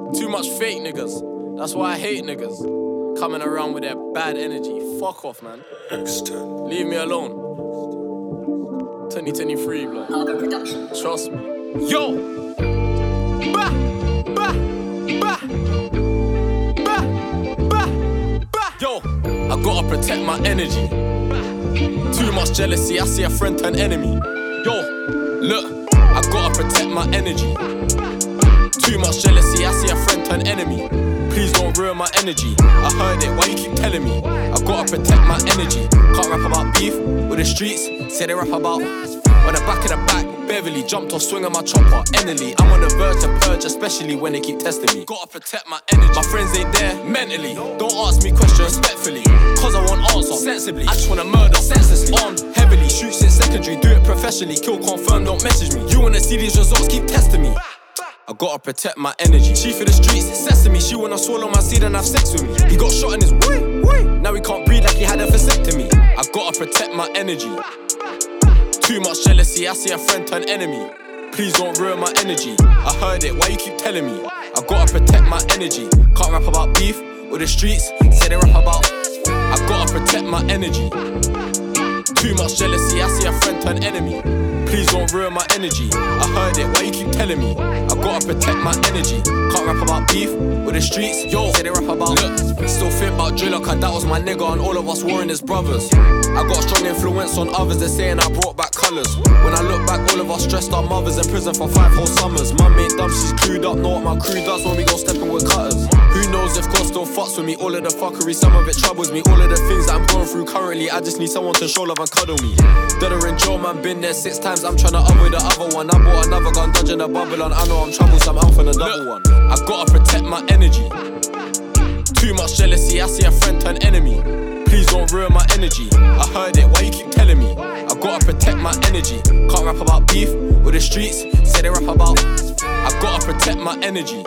Too much fake niggas. That's why I hate niggas. Coming around with their bad energy. Fuck off, man. Leave me alone. 2023, blood. Harbour Production. Trust me. Yo! Bah! Bah! Bah! Bah! Bah! Bah! Yo! I gotta protect my energy. Too much jealousy, I see a friend turn enemy. Yo! Look, I gotta protect my energy. Too much jealousy, I see a friend turn enemy. Please don't ruin my energy. I heard it, why you keep telling me? I gotta protect my energy. Can't rap about beef with the streets. Say they rap about on the back of the back, Beverly jumped off swinging my chopper. Enely, I'm on the verge to purge, especially when they keep testing me. Gotta protect my energy. My friends ain't there mentally. Don't ask me questions respectfully, cause I won't answer sensibly. I just wanna murder senselessly. Armed heavily, shoot since secondary, do it professionally. Kill confirm, don't message me. You wanna see these results, keep testing me. I gotta protect my energy. Chief of the streets, sesame. She wanna swallow my seed and have sex with me. He got shot in his way. Now he can't breathe like he had a vasectomy. I gotta protect my energy. Too much jealousy, I see a friend turn enemy. Please don't ruin my energy. I heard it, why you keep telling me? I gotta protect my energy. Can't rap about beef with the streets. Say they rap about I gotta protect my energy. Too much jealousy, I see a friend turn enemy. Please don't ruin my energy. I heard it, why you keep telling me? I gotta protect my energy. Can't rap about beef with the streets. Yo, say they rap about look, still think about Driller, cause that was my nigga and all of us warring as brothers. I got a strong influence on others, they're saying I brought back colours. When I look back, all of us stressed our mothers in prison for 5 whole summers. Mum ain't dumb, she's clued up, know what my crew does when we go stepping with cutters. Who knows if God still fucks with me? All of the fuckery, some of it troubles me. All of the things that I'm going through currently, I just need someone to show love and cuddle me. Dada and Joe, man, been there 6 times, I'm tryna avoid the other one. I bought another gun, dodging the bubble, and I know I'm troublesome, I'm for the double one. I gotta protect my energy. Too much jealousy, I see a friend turn enemy. Please don't ruin my energy. I heard it, why you keep telling me? I gotta protect my energy. Can't rap about beef with the streets. Say they rap about I gotta protect my energy.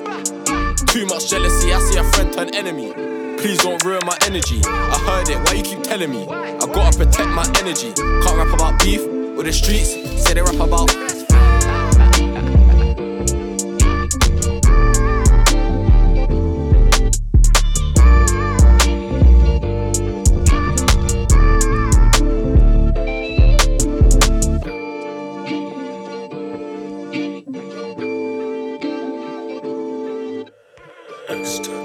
Too much jealousy, I see a friend turn enemy. Please don't ruin my energy. I heard it, why you keep telling me? I gotta protect my energy. Can't rap about beef with the streets. Say they rap about Next time.